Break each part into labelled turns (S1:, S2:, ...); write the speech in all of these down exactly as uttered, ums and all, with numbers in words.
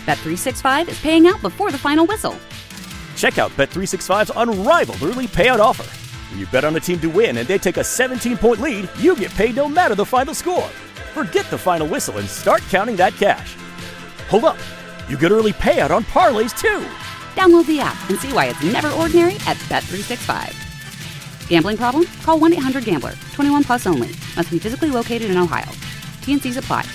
S1: Bet three sixty-five is paying out before the final whistle.
S2: Check out Bet three sixty-five's unrivaled early payout offer. When you bet on a team to win and they take a seventeen-point lead, you get paid no matter the final score. Forget the final whistle and start counting that cash. Hold up. You get early payout on parlays, too.
S1: Download the app and see why it's never ordinary at Bet three sixty-five. Gambling problem? Call one eight hundred gambler. twenty-one plus only. Must be physically located in Ohio. T N Cs apply.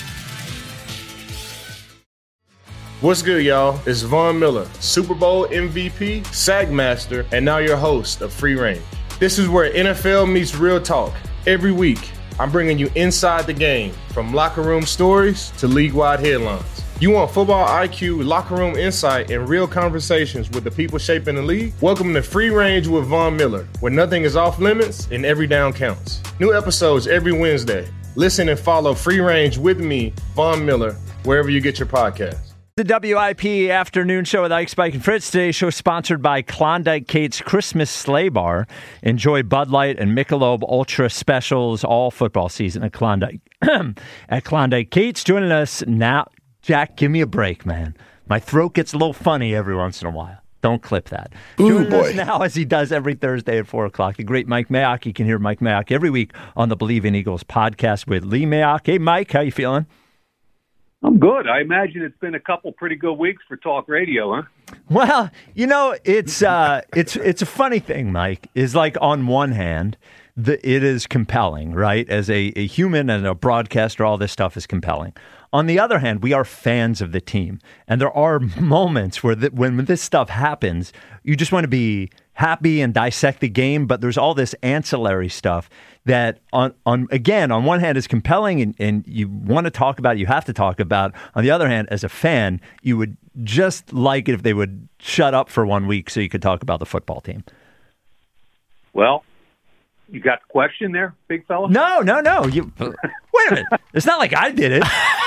S3: What's good, y'all? It's Von Miller, Super Bowl M V P, Sack Master, and now your host of Free Range. This is where N F L meets real talk. Every week, I'm bringing you inside the game, from locker room stories to league-wide headlines. You want football I Q, locker room insight, and real conversations with the people shaping the league? Welcome to Free Range with Von Miller, where nothing is off limits and every down counts. New episodes every Wednesday. Listen and follow Free Range with me, Von Miller, wherever you get your podcasts.
S4: The W I P Afternoon Show with Ike, Spike, and Fritz. Today's show is sponsored by Klondike Kate's Christmas Sleigh Bar. Enjoy Bud Light and Michelob Ultra specials all football season at Klondike. At Klondike Kate's. Joining us now, Jack, give me a break, man. My throat gets a little funny every once in a while. Don't clip that.
S5: Ooh,
S4: Joining
S5: boy.
S4: us now, as he does every Thursday at four o'clock, the great Mike Mayock. You can hear Mike Mayock every week on the Believe in Eagles podcast with Lee Mayock. Hey, Mike, how you feeling?
S6: I'm good. I imagine it's been a couple pretty good weeks for talk radio, huh?
S4: Well, you know, it's uh, it's it's a funny thing, Mike. Is like on one hand, the, it is compelling, right? As a, a human and a broadcaster, all this stuff is compelling. On the other hand, we are fans of the team, and there are moments where the, when this stuff happens, you just want to be happy and dissect the game, but there's all this ancillary stuff that, on, on again, on one hand is compelling and, and you want to talk about it, you have to talk about. On the other hand, as a fan, you would just like it if they would shut up for one week so you could talk about the football team.
S6: Well, you got the question there, big fella?
S4: No, no, no. You wait a minute. It's not like I did it.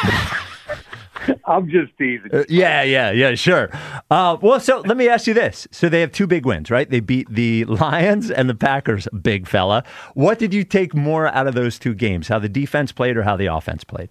S6: I'm just teasing.
S4: Uh, yeah, yeah, yeah, sure. Uh, well, so let me ask you this. So they have two big wins, right? They beat the Lions and the Packers, big fella. What did you take more out of those two games? How the defense played or how the offense played?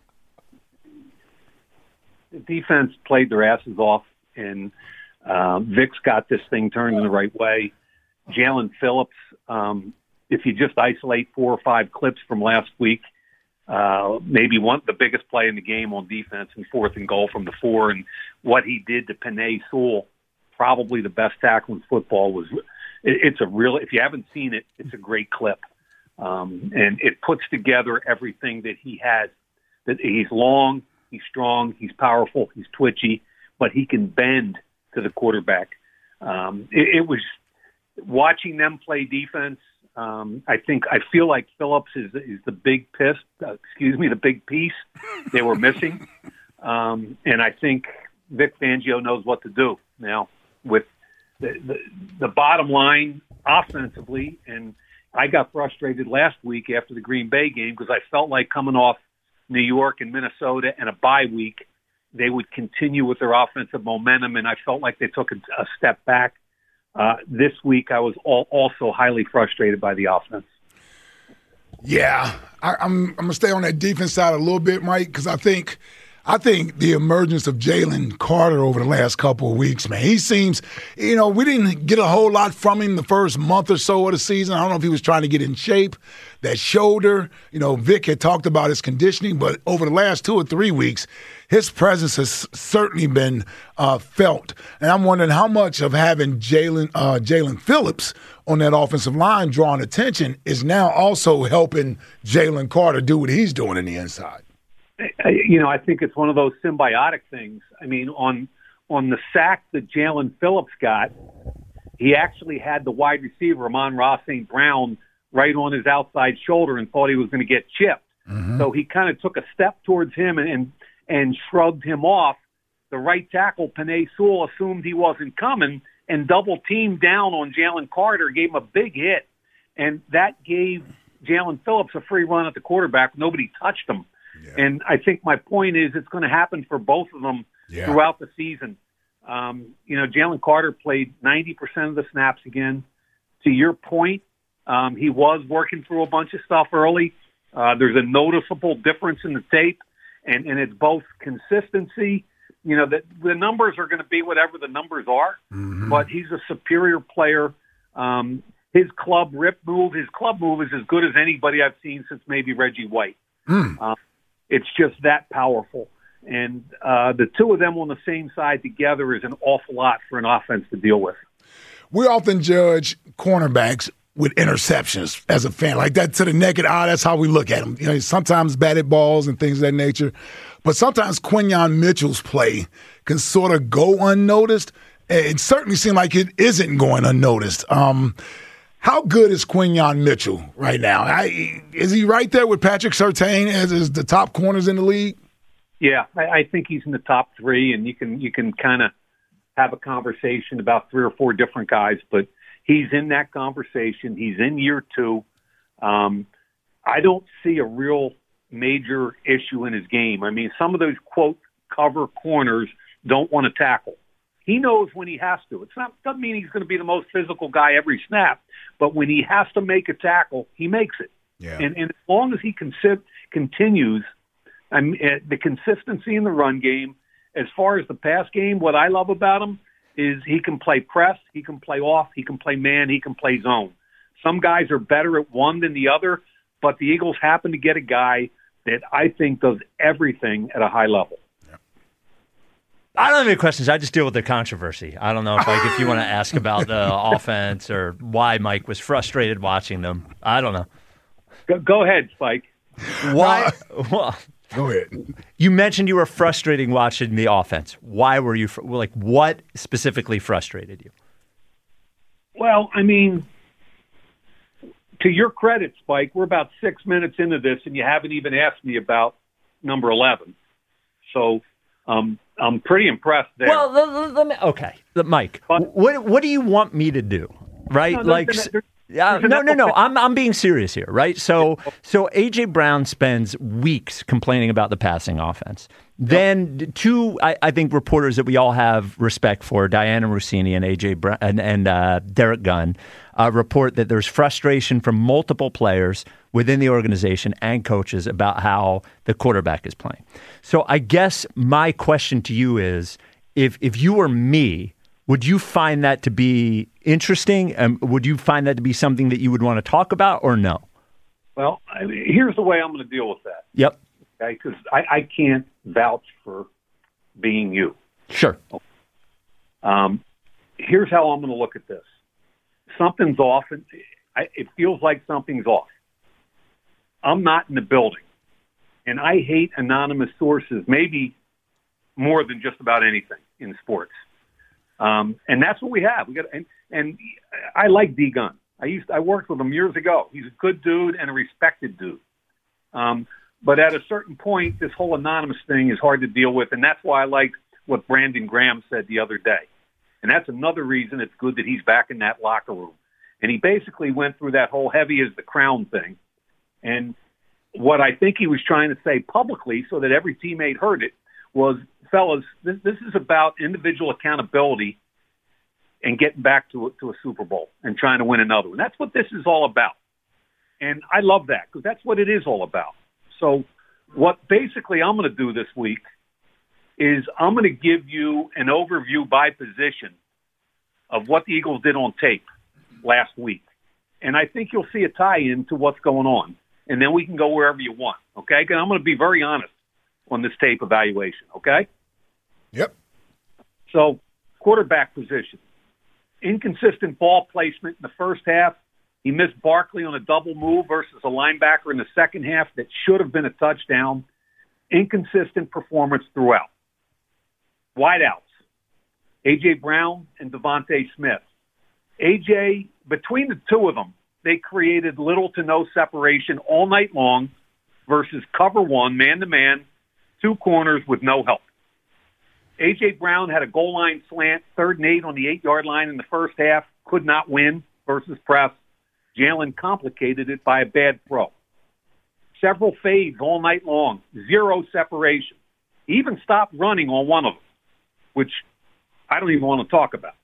S6: The defense played their asses off, and um, Vic's got this thing turned in the right way. Jalen Phillips, um, if you just isolate four or five clips from last week, Uh, maybe one the biggest play in the game on defense and fourth and goal from the four, and what he did to Penei Sewell, probably the best tackle in football. Was it, it's a real if you haven't seen it, it's a great clip, um, and it puts together everything that he has. That he's long, he's strong, he's powerful, he's twitchy, but he can bend to the quarterback. Um, it, it was watching them play defense. Um, I think I feel like Phillips is is the big piece. Uh, excuse me, the big piece they were missing, um, and I think Vic Fangio knows what to do now with the, the the bottom line offensively. And I got frustrated last week after the Green Bay game because I felt like coming off New York and Minnesota and a bye week, they would continue with their offensive momentum, and I felt like they took a, a step back. Uh, this week, I was all, also highly frustrated by the offense.
S5: Yeah, I, I'm, I'm going to stay on that defense side a little bit, Mike, because I think I think the emergence of Jalen Carter over the last couple of weeks, man, he seems, you know, we didn't get a whole lot from him the first month or so of the season. I don't know if he was trying to get in shape, that shoulder. You know, Vic had talked about his conditioning, but over the last two or three weeks, his presence has certainly been uh, felt. And I'm wondering how much of having Jalen uh, Jalen Phillips on that offensive line drawing attention is now also helping Jalen Carter do what he's doing in the inside.
S6: You know, I think it's one of those symbiotic things. I mean, on on the sack that Jalen Phillips got, he actually had the wide receiver, Amon-Ra Saint Brown, right on his outside shoulder and thought he was going to get chipped. Mm-hmm. So he kind of took a step towards him and, and and shrugged him off. The right tackle, Penei Sewell, assumed he wasn't coming and double-teamed down on Jalen Carter, gave him a big hit. And that gave Jalen Phillips a free run at the quarterback. Nobody touched him. Yeah. And I think my point is it's going to happen for both of them yeah. throughout the season. Um, you know, Jalen Carter played ninety percent of the snaps again. To your point, um, he was working through a bunch of stuff early. Uh, there's a noticeable difference in the tape, and, and it's both consistency You know, that the numbers are going to be whatever the numbers are,
S5: Mm-hmm.
S6: but he's a superior player. Um, his club rip move, his club move is as good as anybody I've seen since maybe Reggie White.
S5: Mm.
S6: Uh, it's just that powerful. And uh, the two of them on the same side together is an awful lot for an offense to deal with.
S5: We often judge cornerbacks with interceptions as a fan. Like that to the naked eye, that's how we look at them. You know, sometimes batted balls and things of that nature. But sometimes Quinyon Mitchell's play can sort of go unnoticed. It certainly seems like it isn't going unnoticed. Um, how good is Quinyon Mitchell right now? I, is he right there with Patrick Surtain as, as the top corners in the league?
S6: Yeah, I, I think he's in the top three, and you can you can kind of have a conversation about three or four different guys, but he's in that conversation. He's in year two. Um, I don't see a real major issue in his game. I mean, some of those, quote, cover corners don't want to tackle. He knows when he has to. It's not doesn't mean he's going to be the most physical guy every snap, but when he has to make a tackle, he makes it.
S5: Yeah.
S6: And, and as long as he consi- continues I mean, the consistency in the run game, as far as the pass game, what I love about him is he can play press, he can play off, he can play man, he can play zone. Some guys are better at one than the other, but the Eagles happen to get a guy that I think does everything at a high level.
S4: I don't have any questions. I just deal with the controversy. I don't know if like if you want to ask about the offense or why Mike was frustrated watching them. I don't know.
S6: Go, go ahead, Spike.
S4: Why? Well,
S5: Go ahead.
S4: you mentioned you were frustrated watching the offense. Why were you fr- like? What specifically frustrated you?
S6: Well, I mean, to your credit, Spike, we're about six minutes into this, and you haven't even asked me about number eleven. So um, I'm pretty impressed there.
S4: Well, let, let- let me, okay, Mike.
S6: But-
S4: what what do you want me to do? Right,
S6: No, there's
S4: like.
S6: an- there's-
S4: Yeah,
S6: there's an
S4: no, no, no.
S6: epiphany.
S4: I'm I'm being serious here, right? So so A J Brown spends weeks complaining about the passing offense. Then two, I, I think reporters that we all have respect for, Diana Rossini and A J Brown and, and uh, Derek Gunn, uh, report that there's frustration from multiple players within the organization and coaches about how the quarterback is playing. So I guess my question to you is, if if you were me, would you find that to be interesting? Um, would you find that to be something that you would want to talk about or no?
S6: Well, I mean, here's the way I'm going to deal with that,
S4: Yep.
S6: okay? Because I, I can't vouch for being you.
S4: Sure.
S6: Um, here's how I'm going to look at this. Something's off, and I, it feels like something's off. I'm not in the building, and I hate anonymous sources, maybe more than just about anything in sports. Um, and that's what we have. We got, and, and I like D Gunn. I used, I worked with him years ago. He's a good dude and a respected dude. Um, but at a certain point, this whole anonymous thing is hard to deal with, and that's why I like what Brandon Graham said the other day. And that's another reason it's good that he's back in that locker room. And he basically went through that whole heavy as the crown thing. And what I think he was trying to say publicly, so that every teammate heard it, was, fellas, this, this is about individual accountability and getting back to a, to a Super Bowl and trying to win another one. That's what this is all about. And I love that because that's what it is all about. So what basically I'm going to do this week is I'm going to give you an overview by position of what the Eagles did on tape last week. And I think you'll see a tie-in to what's going on. And then we can go wherever you want, okay? Because I'm going to be very honest on this tape evaluation, okay?
S5: Yep.
S6: So, quarterback position. Inconsistent ball placement in the first half. He missed Barkley on a double move versus a linebacker in the second half that should have been a touchdown. Inconsistent performance throughout. Wideouts. A J Brown and Devontae Smith. A J, between the two of them, they created little to no separation all night long versus cover one, man-to-man, two corners with no help. A J Brown had a goal line slant, third and eight on the eight-yard line in the first half, could not win versus press. Jalen complicated it by a bad throw. Several fades all night long, zero separation. He even stopped running on one of them, which I don't even want to talk about.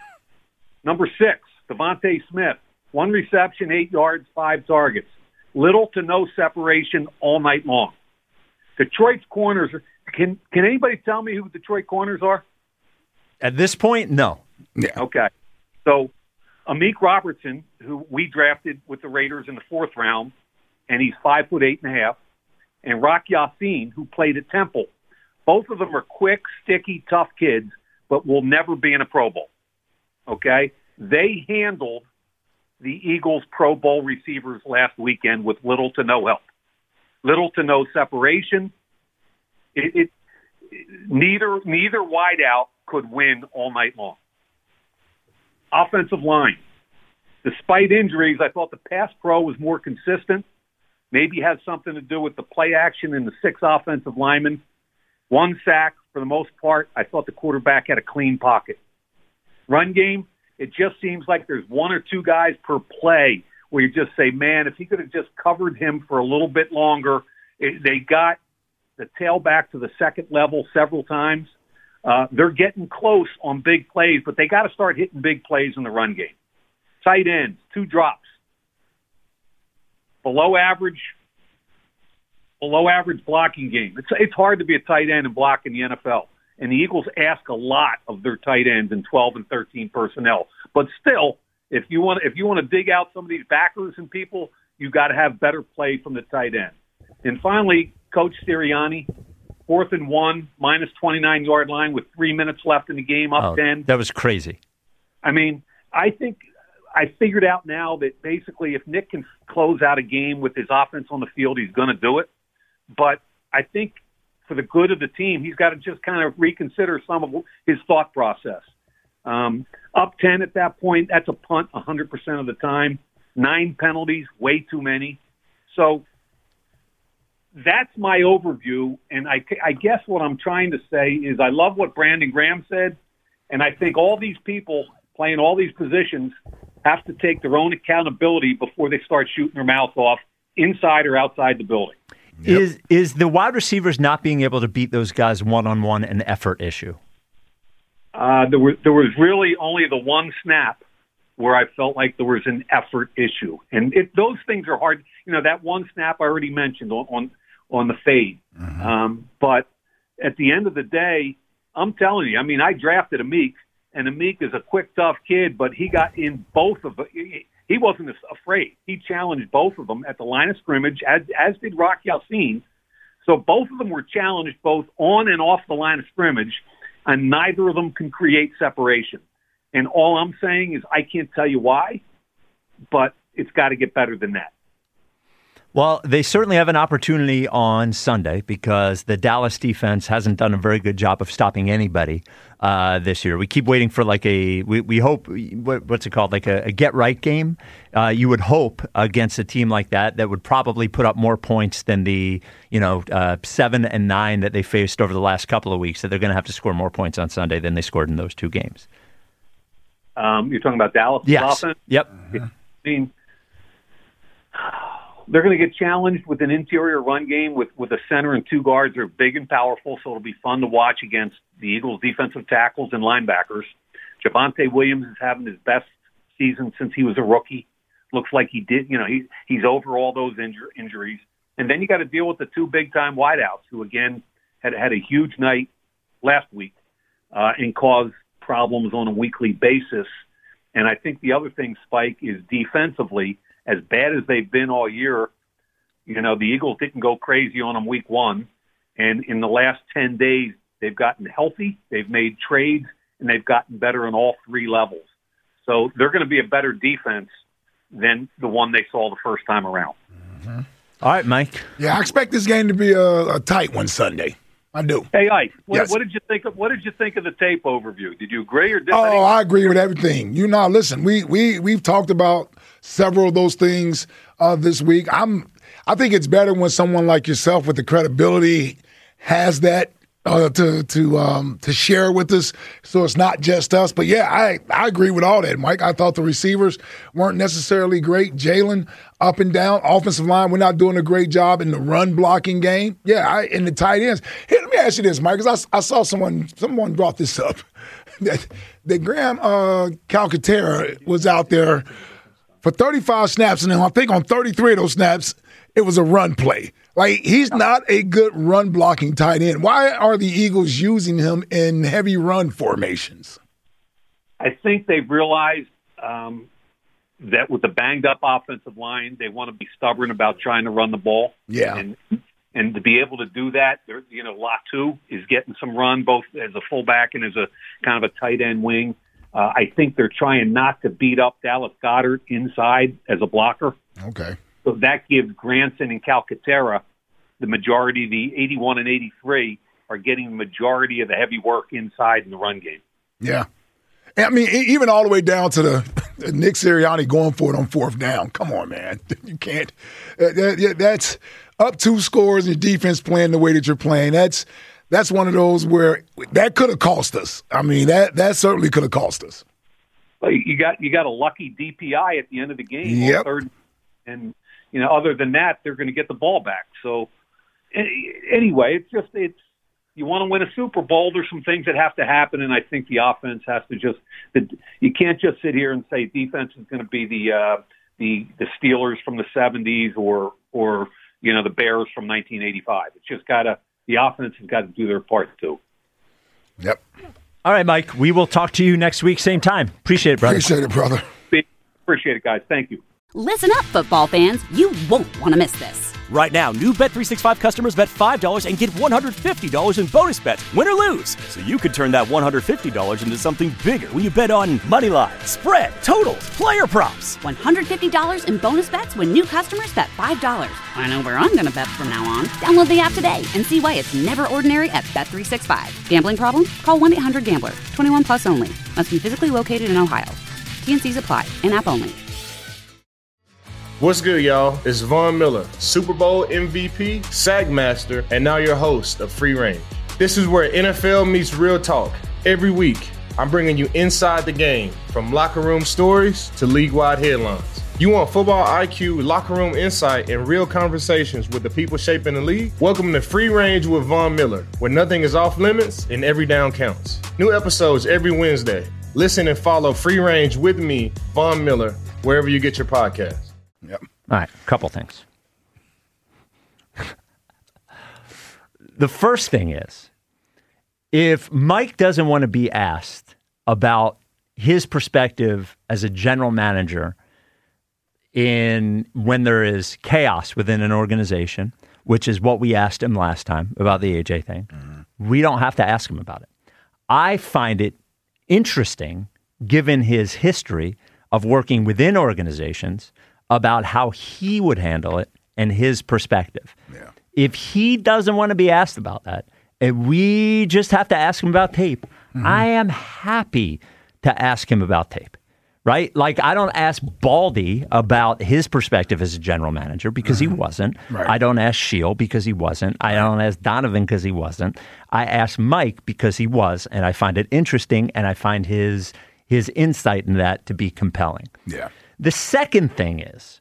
S6: Number six, Devontae Smith, one reception, eight yards, five targets. Little to no separation all night long. Detroit's corners. Can Can anybody tell me who Detroit corners are?
S4: At this point, no.
S5: Yeah.
S6: Okay. So, Amik Robertson, who we drafted with the Raiders in the fourth round, and he's five foot eight and a half, and Rock Ya-Sin, who played at Temple. Both of them are quick, sticky, tough kids, but will never be in a Pro Bowl. Okay? They handled the Eagles' Pro Bowl receivers last weekend with little to no help. Little to no separation. It, it neither neither wideout could win all night long. Offensive line. Despite injuries, I thought the pass pro was more consistent. Maybe has something to do with the play action and the six offensive linemen. One sack for the most part. I thought the quarterback had a clean pocket. Run game, it just seems like there's one or two guys per play where you just say, man, if he could have just covered him for a little bit longer. It, they got the tailback to the second level several times. Uh, they're getting close on big plays, but they got to start hitting big plays in the run game. Tight ends, two drops. Below average, below average blocking game. It's it's hard to be a tight end and block in the N F L. And the Eagles ask a lot of their tight ends in twelve and thirteen personnel. But still, if you want if you want to dig out some of these backers and people, you got to have better play from the tight end. And finally, Coach Sirianni, fourth and one, minus twenty-nine yard line with three minutes left in the game, up
S4: oh,
S6: ten.
S4: That was crazy.
S6: I mean, I think I figured out now that basically if Nick can close out a game with his offense on the field, he's going to do it. But I think for the good of the team, he's got to just kind of reconsider some of his thought process. Um, up ten at that point, that's a punt one hundred percent of the time. Nine penalties, way too many. So that's my overview, and I, I guess what I'm trying to say is I love what Brandon Graham said, and I think all these people playing all these positions have to take their own accountability before they start shooting their mouth off inside or outside the building.
S4: Yep. Is is the wide receivers not being able to beat those guys one-on-one an effort issue?
S6: Uh, there was there was really only the one snap where I felt like there was an effort issue, and it, those things are hard. You know, that one snap I already mentioned on on, on the fade. Mm-hmm. Um, but at the end of the day, I'm telling you, I mean, I drafted Amik, and Amik is a quick, tough kid, but he got in both of them. He wasn't afraid. He challenged both of them at the line of scrimmage, as, as did Rock Ya-Sin. So both of them were challenged both on and off the line of scrimmage, and neither of them can create separation. And all I'm saying is I can't tell you why, but it's got to get better than that.
S4: Well, they certainly have an opportunity on Sunday because the Dallas defense hasn't done a very good job of stopping anybody uh, this year. We keep waiting for like a, we, we hope, what, what's it called, like a, a get-right game. Uh, you would hope against a team like that that would probably put up more points than the, you know, uh, seven and nine that they faced over the last couple of weeks, that they're going to have to score more points on Sunday than they scored in those two games.
S6: Um, you're talking about Dallas'
S4: yes.
S6: offense?
S4: Yep.
S6: I mean, they're going to get challenged with an interior run game with, with a center and two guards. They're big and powerful, so it'll be fun to watch against the Eagles' defensive tackles and linebackers. Javonte Williams is having his best season since he was a rookie. Looks like he did, you know, he, he's over all those injur- injuries. And then you got to deal with the two big-time wideouts who, again, had had a huge night last week uh, and caused problems on a weekly basis. And I think the other thing, Spike, is defensively, as bad as they've been all year, you know, the Eagles didn't go crazy on them week one. And in the last ten days, they've gotten healthy, they've made trades, and they've gotten better on all three levels. So they're going to be a better defense than the one they saw the first time around.
S4: Mm-hmm. All right, Mike.
S5: Yeah, I expect this game to be a, a tight one Sunday. I do.
S6: Hey, Ike, what,
S5: yes.
S6: what did you think of what did you think of the tape overview? Did you agree or disagree?
S5: Oh, I agree with everything. You know, listen, we we we've talked about several of those things uh, this week. I'm I think it's better when someone like yourself with the credibility has that uh, to to um, to share with us, so it's not just us. But yeah, I I agree with all that, Mike. I thought the receivers weren't necessarily great. Jalen up and down, offensive line, we're not doing a great job in the run blocking game. Yeah, I, in the tight ends. Here, let me ask you this, Mike, because I, I saw someone someone brought this up that, that Graham uh, Calcaterra was out there for thirty-five snaps, and then I think on thirty-three of those snaps, it was a run play. Like, he's not a good run-blocking tight end. Why are the Eagles using him in heavy run formations?
S6: I think they've realized um, that with the banged-up offensive line, they want to be stubborn about trying to run the ball.
S5: Yeah.
S6: And, and to be able to do that, you know, Latu is getting some run, both as a fullback and as a kind of a tight end wing. Uh, I think they're trying not to beat up Dallas Goedert inside as a blocker.
S5: Okay.
S6: So that gives Granson and Calcaterra the majority, the eighty-one and eighty-three, are getting the majority of the heavy work inside in the run game.
S5: Yeah. I mean, even all the way down to the Nick Sirianni going for it on fourth down. Come on, man. You can't. Uh, that, that's up two scores and your defense playing the way that you're playing. That's that's one of those where that could have cost us. I mean, that that certainly could have cost us.
S6: Well, you got you got a lucky D P I at the end of the game.
S5: Yep.
S6: Third, and you know, other than that, they're going to get the ball back. So anyway, it's just it's. You want to win a Super Bowl, there's some things that have to happen, and I think the offense has to just – you can't just sit here and say defense is going to be the uh, the the Steelers from the seventies or, or you know, the Bears from nineteen eighty-five. It's just got to – the offense has got to do their part, too.
S5: Yep.
S4: All right, Mike, we will talk to you next week, same time. Appreciate it, brother.
S5: Appreciate it, brother.
S6: Appreciate it, guys. Thank you.
S1: Listen up, football fans. You won't want to miss this.
S2: Right now, new Bet three sixty-five customers bet five dollars and get one hundred fifty dollars in bonus bets, win or lose. So you could turn that one hundred fifty dollars into something bigger when you bet on money line, spread, totals, player props.
S1: one hundred fifty dollars in bonus bets when new customers bet five dollars. I know where I'm going to bet from now on. Download the app today and see why it's never ordinary at Bet three sixty-five. Gambling problem? Call one eight hundred gambler. twenty-one plus only. Must be physically located in Ohio. T and C's apply. In-app only.
S3: What's good, y'all? It's Von Miller, Super Bowl M V P, SAG Master, and now your host of Free Range. This is where N F L meets real talk. Every week, I'm bringing you inside the game, from locker room stories to league-wide headlines. You want football I Q, locker room insight, and real conversations with the people shaping the league? Welcome to Free Range with Von Miller, where nothing is off limits and every down counts. New episodes every Wednesday. Listen and follow Free Range with me, Von Miller, wherever you get your podcasts.
S5: Yep.
S4: All right, a couple things. The first thing is, if Mike doesn't want to be asked about his perspective as a general manager in when there is chaos within an organization, which is what we asked him last time about the A J thing, mm-hmm. we don't have to ask him about it. I find it interesting, given his history of working within organizations, about how he would handle it and his perspective. Yeah. If he doesn't want to be asked about that, and we just have to ask him about tape, mm-hmm. I am happy to ask him about tape, right? Like, I don't ask Baldy about his perspective as a general manager because mm-hmm. he wasn't. Right. I don't ask Shield because he wasn't. I don't ask Donovan because he wasn't. I ask Mike because he was, and I find it interesting, and I find his his insight in that to be compelling.
S5: Yeah.
S4: The second thing is,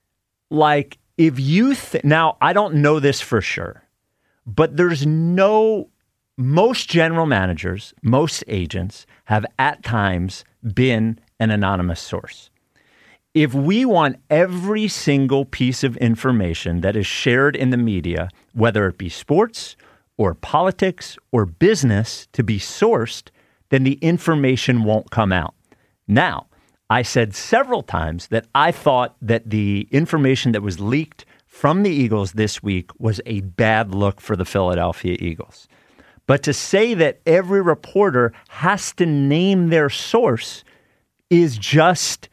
S4: like, if you th- now, I don't know this for sure, but there's no, most general managers, most agents have at times been an anonymous source. If we want every single piece of information that is shared in the media, whether it be sports or politics or business, to be sourced, then the information won't come out. Now, I said several times that I thought that the information that was leaked from the Eagles this week was a bad look for the Philadelphia Eagles. But to say that every reporter has to name their source is just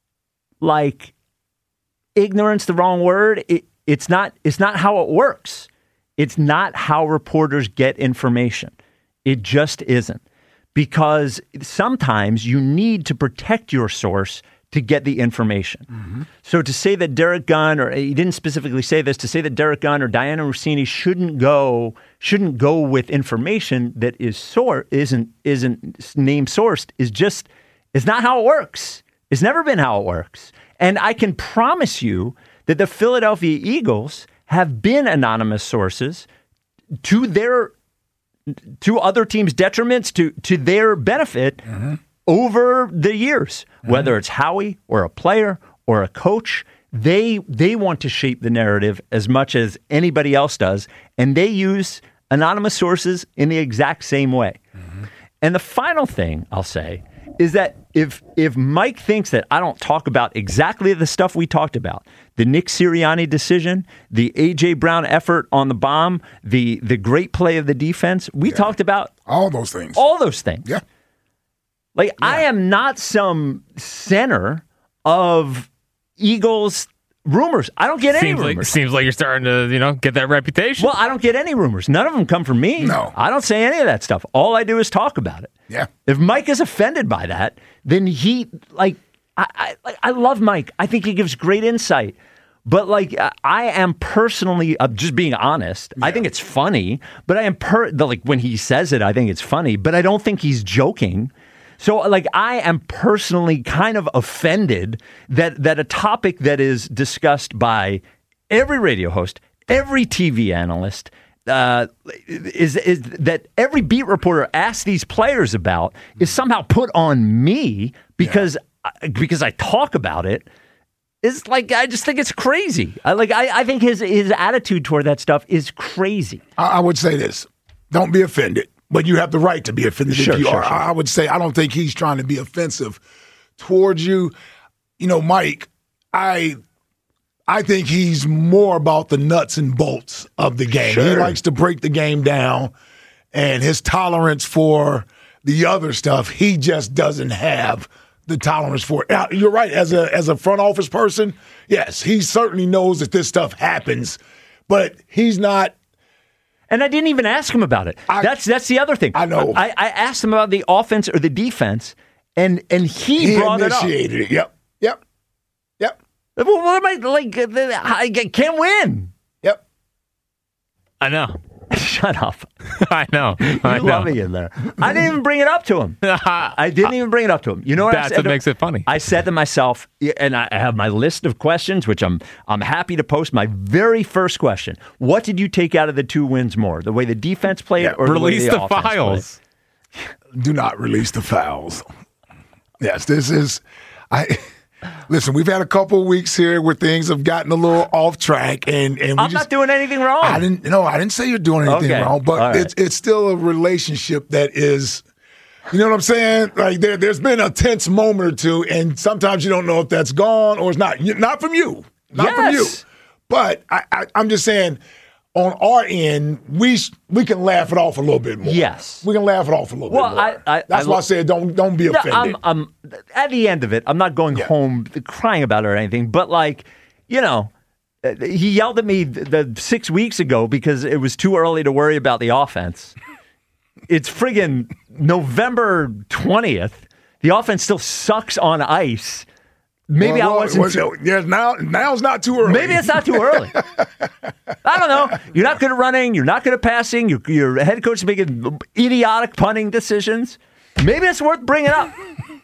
S4: like ignorance, the wrong word. It, it's not, it's not how it works. It's not how reporters get information. It just isn't. Because sometimes you need to protect your source to get the information. Mm-hmm. So to say that Derek Gunn, or he didn't specifically say this, to say that Derek Gunn or Diana Rossini shouldn't go shouldn't go with information that is sor- isn't isn't name sourced is just is not how it works. It's never been how it works. And I can promise you that the Philadelphia Eagles have been anonymous sources to their to other teams' detriments, to to their benefit mm-hmm. over the years, mm-hmm. whether it's Howie or a player or a coach, they they want to shape the narrative as much as anybody else does, and they use anonymous sources in the exact same way. Mm-hmm. And the final thing I'll say is that if if Mike thinks that I don't talk about exactly the stuff we talked about, the Nick Sirianni decision, the A J. Brown effort on the bomb, the the great play of the defense, we yeah. talked about
S5: all those things.
S4: All those things.
S5: Yeah.
S4: Like,
S5: yeah.
S4: I am not some center of Eagles rumors. I don't get any
S7: seems
S4: rumors.
S7: Like, seems like you're starting to, you know, get that reputation.
S4: Well, I don't get any rumors. None of them come from me.
S5: No.
S4: I don't say any of that stuff. All I do is talk about it.
S5: Yeah.
S4: If Mike is offended by that, then he, like, I, I, I love Mike. I think he gives great insight. But, like, I am personally, uh, just being honest, yeah. I think it's funny. But I am, per the, like, when he says it, I think it's funny. But I don't think he's joking. So, like, I am personally kind of offended that that a topic that is discussed by every radio host, every T V analyst, uh, is, is that every beat reporter asks these players about is somehow put on me because yeah. because I talk about it. It's like, I just think it's crazy. I, like, I, I think his his attitude toward that stuff is crazy.
S5: I, I would say this: don't be offended. But you have the right to be offended
S4: sure,
S5: if you
S4: sure,
S5: are.
S4: sure.
S5: I would say I don't think he's trying to be offensive towards you. You know, Mike, I I think he's more about the nuts and bolts of the game.
S4: Sure.
S5: He likes to break the game down, and his tolerance for the other stuff, he just doesn't have the tolerance for it. Now, you're right. As a as a front office person, yes, he certainly knows that this stuff happens, but he's not.
S4: And I didn't even ask him about it. I, that's that's the other thing.
S5: I know.
S4: I, I asked him about the offense or the defense, and and he,
S5: he
S4: brought it up.
S5: He initiated it. Yep. Yep. Yep.
S4: Well, what am I like? I can't win.
S5: Yep.
S7: I know.
S4: Shut up.
S7: I know.
S4: You
S7: I know.
S4: love me in there. I didn't even bring it up to him. I didn't even bring it up to him. You know what?
S7: That's
S4: I said
S7: what makes it funny.
S4: I said to myself, and I have my list of questions, which I'm I'm happy to post. My very first question: what did you take out of the two wins more? The way the defense played,
S5: yeah,
S4: or
S7: release
S4: the, way the,
S7: the
S4: offense
S7: files?
S4: Played?
S5: Do not release the fouls. Yes, this is. I listen. We've had a couple of weeks here where things have gotten a little off track, and and we
S4: I'm
S5: just,
S4: not doing anything wrong.
S5: I didn't. No, I didn't say you're doing anything
S4: okay.
S5: wrong, but
S4: right.
S5: it's it's still a relationship that is. You know what I'm saying? Like there, there's been a tense moment or two, and sometimes you don't know if that's gone or it's not. Not from you, not
S4: yes.
S5: from you. But I, I, I'm just saying, on our end, we we can laugh it off a little bit more.
S4: Yes,
S5: we can laugh it off a little
S4: well,
S5: bit more.
S4: I, I,
S5: that's
S4: I,
S5: why I said don't don't be offended.
S4: No, I'm, I'm, at the end of it, I'm not going
S5: yeah.
S4: home crying about it or anything. But like, you know, he yelled at me the, the six weeks ago because it was too early to worry about the offense. It's friggin' November twentieth. The offense still sucks on ice. Maybe
S5: well,
S4: I wasn't.
S5: Was
S4: too,
S5: it, yeah, now now's not too early.
S4: Maybe it's not too early. I don't know. You're not good at running. You're not good at passing. Your, your head coach is making idiotic punting decisions. Maybe it's worth bringing up.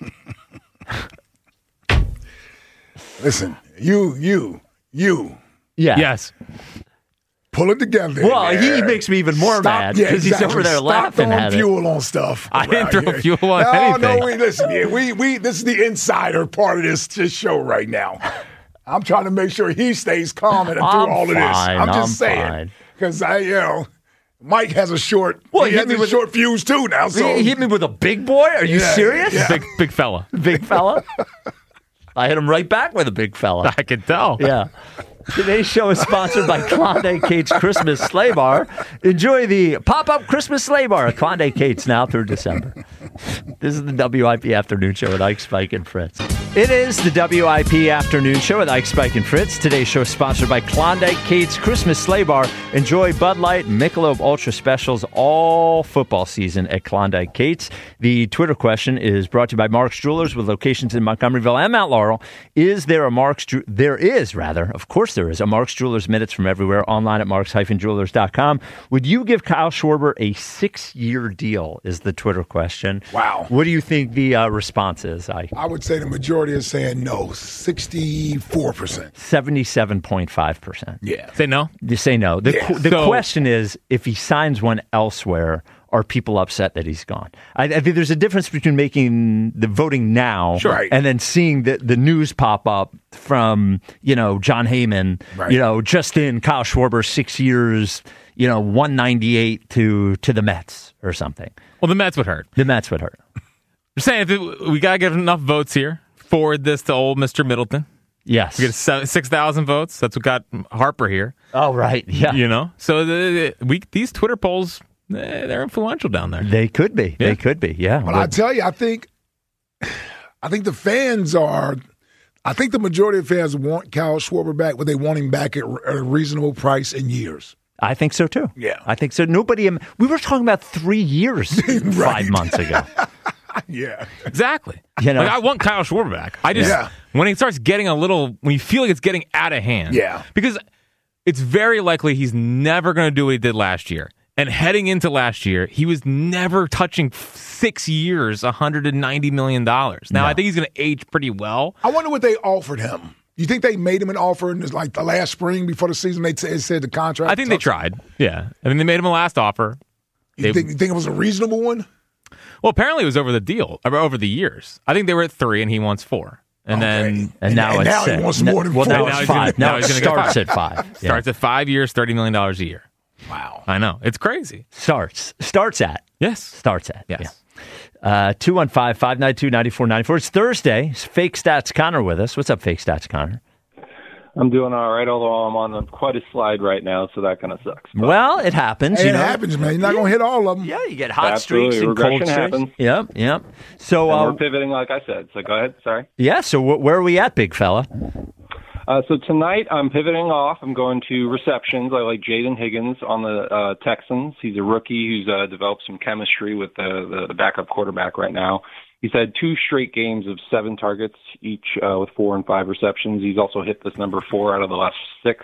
S5: Listen, you, you, you.
S4: Yeah.
S7: Yes.
S5: Pull it together.
S4: Well,
S5: there.
S4: he makes me even more
S5: Stop,
S4: mad
S5: yeah,
S4: because
S5: exactly.
S4: he's over there
S5: Stop
S4: laughing
S5: throwing
S4: at
S5: fuel
S4: it.
S5: on stuff.
S7: I didn't throw
S5: here.
S7: fuel on
S5: no,
S7: anything.
S5: No, we listen. Yeah, we we this is the insider part of this, this show right now. I'm trying to make sure he stays calm and through
S4: I'm
S5: all of this.
S4: fine,
S5: I'm just
S4: I'm
S5: saying because I, you know, Mike has a short.
S4: Well,
S5: he
S4: he
S5: has
S4: hit me
S5: a
S4: with-
S5: short fuse too now. So
S4: He hit me with a big boy? Are you
S5: Yeah,
S4: serious?
S5: yeah.
S7: Big big fella.
S4: Big fella? I hit him right back with a big fella.
S7: I can tell.
S4: Yeah. Today's show is sponsored by Klondike Kate's Christmas Sleigh Bar. Enjoy the pop-up Christmas sleigh bar at Klondike Kate's now through December. This is the W I P Afternoon Show with Ike, Spike, and Fritz. It is the W I P Afternoon Show with Ike, Spike, and Fritz. Today's show is sponsored by Klondike Kate's Christmas Sleigh Bar. Enjoy Bud Light, Michelob Ultra specials all football season at Klondike Kate's. The Twitter question is brought to you by Mark's Jewelers with locations in Montgomeryville and Mount Laurel. Is there a Mark's Ju- There is, rather. Of course there is. A Mark's Jewelers Minutes from everywhere online at marks dash jewelers dot com. Would you give Kyle Schwarber a six-year deal is the Twitter question.
S5: Wow.
S4: What do you think the uh, response is, Ike?
S5: I would say the majority is saying no, sixty-four percent.
S4: seventy-seven point five percent.
S5: Yeah.
S7: Say no.
S4: You say no. The,
S5: Yeah.
S4: qu- the
S7: So-
S4: question is, if he signs one elsewhere, are people upset that he's gone? I, I think there's a difference between making the voting now
S5: Sure.
S4: and then seeing the, the news pop up from, you know, John Heyman,
S5: Right.
S4: you know, just in Kyle Schwarber, six years, you know, one ninety-eight to, to the Mets or something.
S7: Well, the Mets would hurt.
S4: The Mets would hurt.
S7: I'm saying that we got to get enough votes here. Forward this to old Mister Middleton.
S4: Yes.
S7: We get seven, six thousand votes. That's what got Harper here.
S4: Oh, right. Yeah.
S7: You know? So the, the, we these Twitter polls, eh, they're influential down there.
S4: They could be.
S7: Yeah.
S4: They could be. Yeah.
S5: But I tell you, I think, I think the fans are. I think the majority of fans want Kyle Schwarber back, but they want him back at a reasonable price in years.
S4: I think so too.
S5: Yeah.
S4: I think so. Nobody, we were talking about three years five months ago.
S5: Yeah.
S7: Exactly.
S4: You know?
S7: Like, I want Kyle Schwarber back. I just,
S5: Yeah.
S7: when it starts getting a little, when you feel like it's getting out of hand.
S5: Yeah.
S7: Because it's very likely he's never going to do what he did last year. And heading into last year, he was never touching six years, one hundred ninety million dollars. Now,
S4: No.
S7: I think he's going to age pretty well.
S5: I wonder what they offered him. You think they made him an offer in this, like the last spring before the season? They t- said the contract.
S7: I think they tried. Yeah. I mean, they made him a last offer.
S5: You
S7: They-
S5: think, you think it was a reasonable one?
S7: Well, apparently it was over the deal, or over the years. I think they were at three and he wants four. And
S5: Okay.
S7: then
S4: And now
S5: and
S4: it's
S5: now he
S4: six.
S5: wants more than
S4: well,
S5: four.
S4: now
S7: Now
S4: it's
S7: he's gonna-
S4: five.
S7: now
S4: Now it
S7: he's gonna get
S4: starts
S7: five.
S4: at five. Yeah.
S7: starts at five years, thirty million dollars a year.
S5: Wow.
S7: I know. It's crazy.
S4: Starts. Starts at.
S7: Yes.
S4: Starts at.
S7: Yes.
S4: Yeah. Uh, two one five, five nine two, nine four nine four. It's Thursday. It's Fake Stats Connor with us. What's up, Fake Stats Connor?
S8: I'm doing all right, although I'm on a, quite a slide right now, so that kind of sucks. But
S4: Well, it happens.
S5: Hey,
S4: you
S5: it
S4: know?
S5: happens, man. You're not going to hit all of them.
S4: Yeah, you get hot
S8: Absolutely.
S4: streaks and
S8: Regression
S4: cold streaks.
S8: happens.
S4: Yep, yep. So,
S8: and
S4: uh,
S8: we're pivoting, like I said. So go ahead. Sorry.
S4: yeah, so wh- where are we at, big fella?
S8: Uh, so tonight I'm pivoting off. I'm going to receptions. I like Jaden Higgins on the uh, Texans. He's a rookie who's uh, developed some chemistry with the, the backup quarterback right now. He's had two straight games of seven targets, each uh, with four and five receptions. He's also hit this number four out of the last six,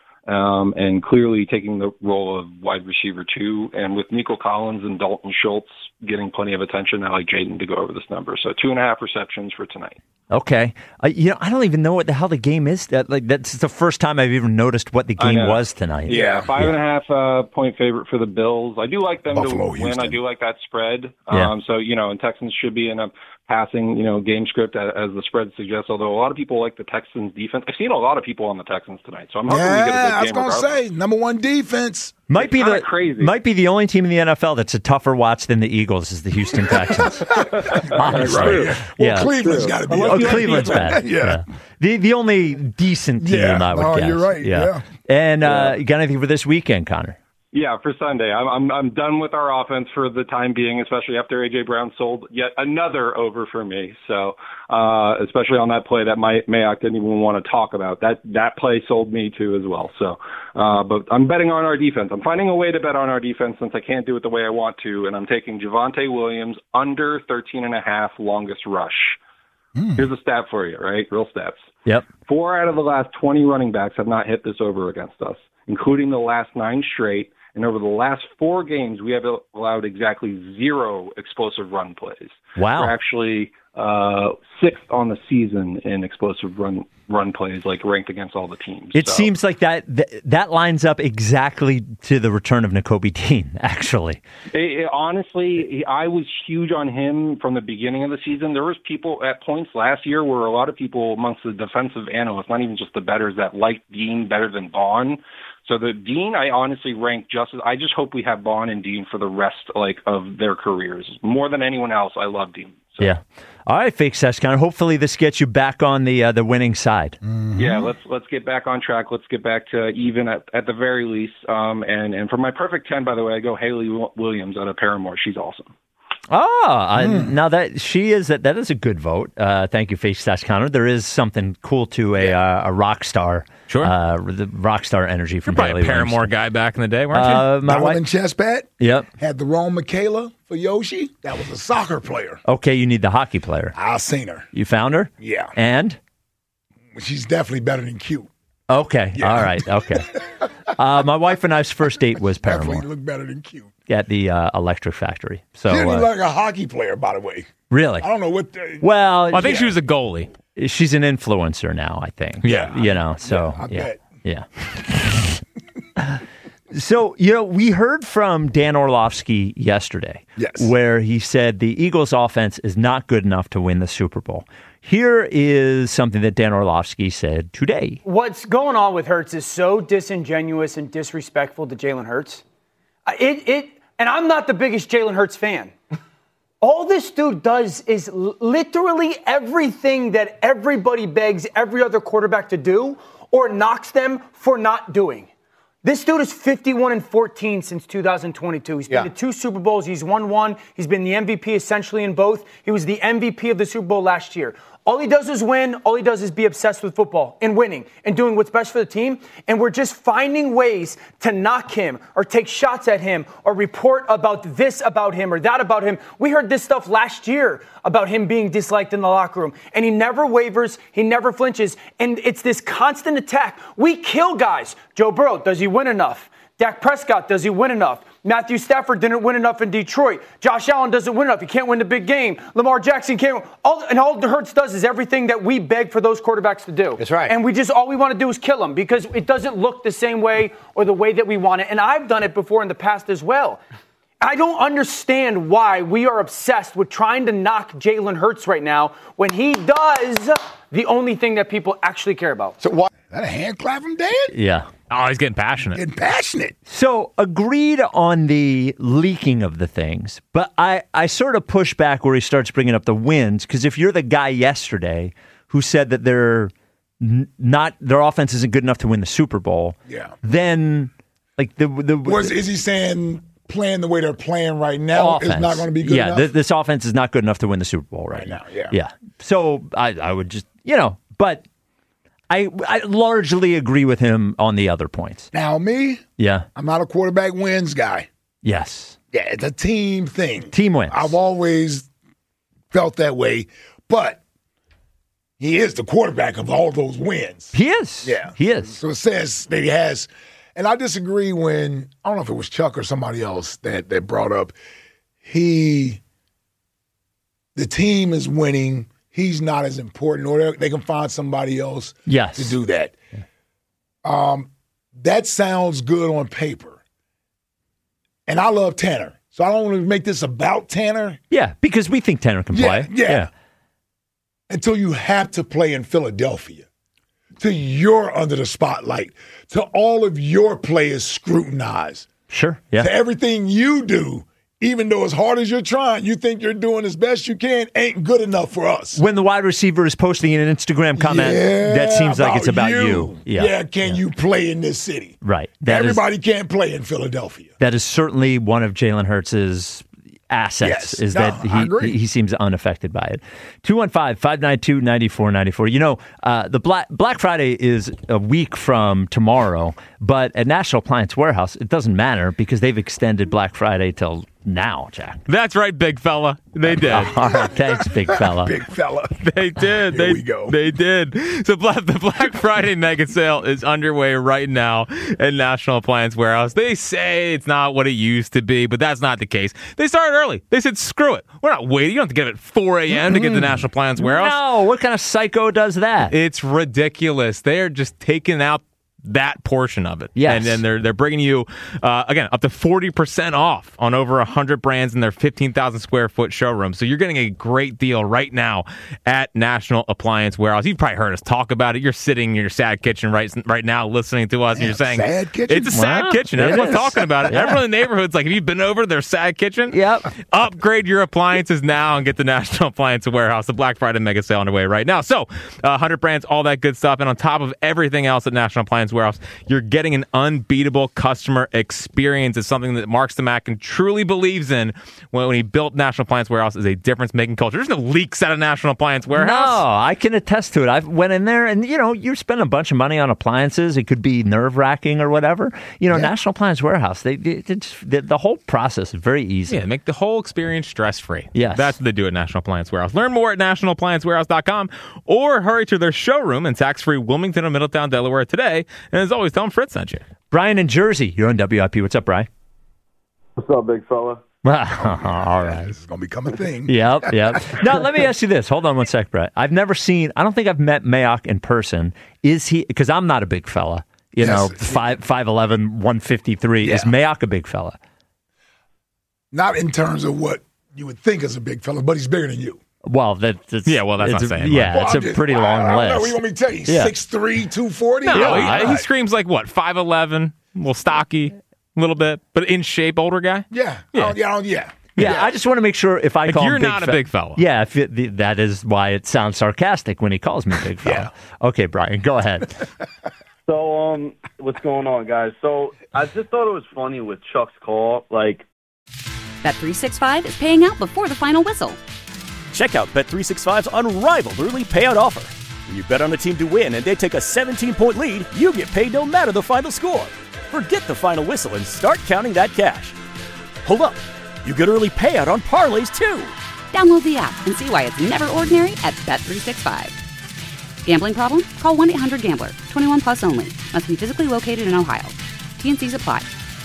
S8: um, and clearly taking the role of wide receiver two. And with Nico Collins and Dalton Schultz getting plenty of attention, I like Jaden to go over this number. So two and a half receptions for tonight.
S4: Okay. Uh, you know, I don't even know what the hell the game is. That like that's the first time I've even noticed what the
S8: I
S4: game
S8: know.
S4: was tonight.
S8: Yeah, five and a half uh, point favorite for the Bills. I do like them
S5: Buffalo,
S8: to win.
S5: Houston.
S8: I do like that spread.
S4: Yeah.
S8: Um, so, you know, and Texans should be in a passing, you know, game script as, as the spread suggests, although a lot of people like the Texans defense. I've seen a lot of people on the Texans tonight, so I'm hoping we get a
S5: Yeah, I
S8: good
S5: was
S8: game
S5: going to
S8: regardless.
S5: say, number one defense.
S4: Might be
S8: It's
S4: the
S8: kinda crazy.
S4: might be the only team in the N F L that's a tougher watch than the Eagles is the Houston Texans. Honestly.
S8: True.
S5: Well,
S4: Yeah.
S5: Cleveland's got to be
S8: Unless
S4: Oh,
S5: up
S8: you
S5: there.
S8: like
S4: Cleveland's bad.
S5: Yeah.
S4: The the only decent team
S5: Yeah.
S4: I would
S5: Oh,
S4: guess.
S5: you're right. Yeah.
S4: And uh, you got anything for this weekend, Connor?
S8: Yeah, for Sunday. I'm, I'm I'm done with our offense for the time being, especially after A J. Brown sold yet another over for me. So, uh, especially on that play that my, Mayock didn't even want to talk about. That that play sold me too as well. So, uh, but I'm betting on our defense. I'm finding a way to bet on our defense since I can't do it the way I want to, and I'm taking Javonte Williams under thirteen and a half longest rush. Here's a stat for you, right? Real stats.
S4: Yep.
S8: Four out of the last twenty running backs have not hit this over against us, including the last nine straight. And over the last four games, we have allowed exactly zero explosive run plays.
S4: Wow.
S8: We're actually uh, sixth on the season in explosive run run plays, like ranked against all the teams.
S4: It
S8: So,
S4: seems like that, that that lines up exactly to the return of Nakobe Dean, actually.
S8: It, it, honestly, I was huge on him from the beginning of the season. There was people at points last year where a lot of people amongst the defensive analysts, not even just the bettors, that liked Dean better than Bond. So the Dean, I honestly rank just as, I just hope we have Bond and Dean for the rest like of their careers. More than anyone else, I love Dean. So,
S4: Yeah. All right, Fake Stats Connor. Hopefully this gets you back on the uh, the winning side.
S8: Yeah, let's let's get back on track. Let's get back to even at, at the very least. Um, and, and for my perfect ten, by the way, I go Haley Williams out of Paramore. She's awesome.
S4: Ah, I, now that she is that that is a good vote. Uh, thank you, Face Stats Connor. There is something cool to a uh, a rock star,
S7: Sure.
S4: uh, the rock star energy from
S7: You're probably
S4: Haley
S7: a Paramore
S4: Williams.
S7: guy back in the day, weren't you?
S4: Uh, my
S5: Donovan
S4: wife.
S5: Chestpat
S4: Yep.
S5: had the wrong Michaela for Yoshi. That was a soccer player.
S4: Okay, you need the hockey player.
S5: I've seen her.
S4: You found her.
S5: Yeah.
S4: And
S5: She's definitely better than cute.
S4: okay,
S5: Yeah.
S4: all right, okay. uh, my wife and I's first date was
S5: Definitely
S4: Paramore
S5: look better than cute.
S4: at the uh, Electric Factory. So
S5: She didn't
S4: uh,
S5: look like a hockey player, by the way.
S4: really,
S5: I don't know what. The,
S4: well,
S7: Well, I think
S5: yeah.
S7: she was a goalie.
S4: she's an influencer now. I think.
S7: Yeah.
S4: you know. So
S5: I
S4: yeah,
S5: bet.
S4: yeah. So, you know, we heard from Dan Orlovsky yesterday,
S5: yes,
S4: where he said the Eagles' offense is not good enough to win the Super Bowl. Here is something that Dan Orlovsky said today.
S9: What's going on with Hurts is so disingenuous and disrespectful to Jalen Hurts. It, it, and I'm not the biggest Jalen Hurts fan. All this dude does is literally everything that everybody begs every other quarterback to do or knocks them for not doing. This dude is fifty-one and fourteen since two thousand twenty-two. He's been
S5: Yeah.
S9: to two Super Bowls. He's won one. He's been the M V P essentially in both. He was the M V P of the Super Bowl last year. All he does is win. All he does is be obsessed with football and winning and doing what's best for the team. And we're just finding ways to knock him or take shots at him or report about this about him or that about him. We heard this stuff last year about him being disliked in the locker room. And he never wavers. He never flinches. And it's this constant attack. We kill guys. Joe Burrow, does he win enough? Dak Prescott, does he win enough? Matthew Stafford didn't win enough in Detroit. Josh Allen doesn't win enough. He can't win the big game. Lamar Jackson can't. All, and all Hurts does is everything that we beg for those quarterbacks to do.
S10: That's right.
S9: And we just, all we want to do is kill them because it doesn't look the same way or the way that we want it. And I've done it before in the past as well. I don't understand why we are obsessed with trying to knock Jalen Hurts right now when he does the only thing that people actually care about.
S5: So why? Is that a hand clap from Dan?
S4: Yeah.
S7: Oh, he's getting passionate.
S5: Getting passionate.
S4: So agreed on the leaking of the things, but I, I sort of push back where he starts bringing up the wins, because if you're the guy yesterday who said that they're n- not their offense isn't good enough to win the Super Bowl,
S5: Yeah.
S4: then like the the
S5: Was is he saying playing the way they're playing right now
S4: offense,
S5: is not going to be good
S4: yeah,
S5: enough?
S4: th- this offense is not good enough to win the Super Bowl right,
S5: Right
S4: now.
S5: now, yeah.
S4: yeah. So I I would just you know, but I I largely agree with him on the other points.
S5: Now me,
S4: Yeah.
S5: I'm not a quarterback wins guy.
S4: Yes.
S5: Yeah, it's a team thing.
S4: Team wins.
S5: I've always felt that way, but he is the quarterback of all those wins.
S4: He is.
S5: Yeah.
S4: He is.
S5: So it says that he has, and I disagree when, I don't know if it was Chuck or somebody else that, that brought up, he, the team is winning, he's not as important, or they can find somebody else
S4: Yes.
S5: to do that. Um, that sounds good on paper. And I love Tanner. So I don't want to make this about Tanner.
S4: Yeah, because we think Tanner can
S5: Yeah,
S4: play.
S5: yeah. Until you have to play in Philadelphia. Till you're under the spotlight. Till all of your players scrutinized.
S4: Sure. Yeah.
S5: To everything you do, even though as hard as you're trying, you think you're doing as best you can, ain't good enough for us.
S4: When the wide receiver is posting an Instagram comment,
S5: Yeah,
S4: that seems like it's about you.
S5: Yeah,
S4: Yeah.
S5: can you play in this city?
S4: Right. That is-
S5: Everybody can't play in Philadelphia.
S4: that is certainly one of Jalen Hurts' assets,
S5: Yes.
S4: is
S5: No,
S4: that
S5: I agree.
S4: he, he seems unaffected by it. two one five, five nine two, nine four nine four. You know, uh, the Black, Black Friday is a week from tomorrow, but at National Appliance Warehouse, it doesn't matter because they've extended Black Friday till now, Jack.
S7: That's right, big fella. They did.
S4: All right, thanks, big fella.
S5: Big fella.
S7: They did.
S5: Here
S7: they,
S5: we go.
S7: They did. So Black, the Black Friday mega sale is underway right now at National Appliance Warehouse. They say it's not what it used to be, but that's not the case. They started early. They said, screw it. We're not waiting. You don't have to get up at four a.m. to get to National Appliance Warehouse.
S4: No, what kind of psycho does that?
S7: It's ridiculous. They are just taking out that portion of it.
S4: Yes.
S7: And then they're they're bringing you, uh, again, up to forty percent off on over one hundred brands in their fifteen thousand square foot showroom. So you're getting a great deal right now at National Appliance Warehouse. You've probably heard us talk about it. You're sitting in your sad kitchen right, right now listening to us, and you're saying,
S5: sad kitchen?
S7: it's a sad
S4: Wow,
S7: kitchen.
S4: it
S7: Everyone's
S4: is.
S7: talking about it.
S4: Yeah.
S7: Everyone in the neighborhood's like, have you been over their sad kitchen?
S4: Yep.
S7: Upgrade your appliances now and get the National Appliance Warehouse. The Black Friday mega sale underway right now. So, uh, one hundred brands, all that good stuff. And on top of everything else at National Appliance Warehouse, you're getting an unbeatable customer experience. It's something that Mark Stamakin truly believes in when, when he built National Appliance Warehouse is a difference-making culture. There's no leaks out of National Appliance Warehouse.
S4: No, I can attest to it. I went in there, and you know, you spend a bunch of money on appliances. It could be nerve wracking or whatever. You know,
S5: Yeah.
S4: National Appliance Warehouse. They, they it's, the, the whole process is very easy.
S7: Yeah, make the whole experience stress-free.
S4: Yes.
S7: That's what they do at National Appliance Warehouse. Learn more at national appliance warehouse dot com or hurry to their showroom in tax-free Wilmington or Middletown, Delaware today. And as always, tell them Fritz sent you.
S4: Brian in Jersey, you're on W I P. What's up, Brian?
S11: What's up, big fella?
S4: All right.
S5: This is going to become a thing.
S4: Yep, yep. Now, let me ask you this. Hold on one sec, Brett. I've never seen, I don't think I've met Mayock in person. Is he, because I'm not a big fella. you
S5: Yes.
S4: know, five five eleven, one fifty-three.
S5: Yeah.
S4: Is Mayock a big fella?
S5: Not in terms of what you would think is a big fella, but he's bigger than you.
S4: Well, that, that's
S7: Yeah, well, that's
S4: it's
S7: not
S4: a,
S7: saying
S4: Yeah,
S5: Well,
S4: it's
S5: I'm
S4: a
S5: just-
S4: pretty
S5: I,
S4: long
S5: I don't
S4: list.
S5: know. What do you want me to tell you?
S4: Yeah.
S5: six three, two forty?
S7: No,
S5: Yeah,
S7: he, he
S5: right.
S7: screams like what, five eleven, a little stocky, a little bit, but in shape, older guy.
S5: Yeah.
S7: Yeah.
S5: Oh, yeah. Oh, yeah.
S4: Yeah, I just want to make sure if I
S7: Like,
S4: call
S7: you're
S4: him big
S7: not a
S4: fe-
S7: big fella.
S4: Yeah, if it, the, that is why it sounds sarcastic when he calls me big fella. Okay, Brian, go ahead.
S11: So, um, what's going on, guys? So, I just thought it was funny with Chuck's call. Like,
S1: Bet three sixty-five is paying out before the final whistle.
S2: Check out Bet three sixty-five's unrivaled early payout offer. When you bet on a team to win and they take a seventeen-point lead, you get paid no matter the final score. Forget the final whistle and start counting that cash. Hold up. You get early payout on parlays, too.
S1: Download the app and see why it's never ordinary at Bet three sixty-five. Gambling problem? Call one eight hundred gambler. twenty-one plus only. Must be physically located in Ohio. T N Cs apply.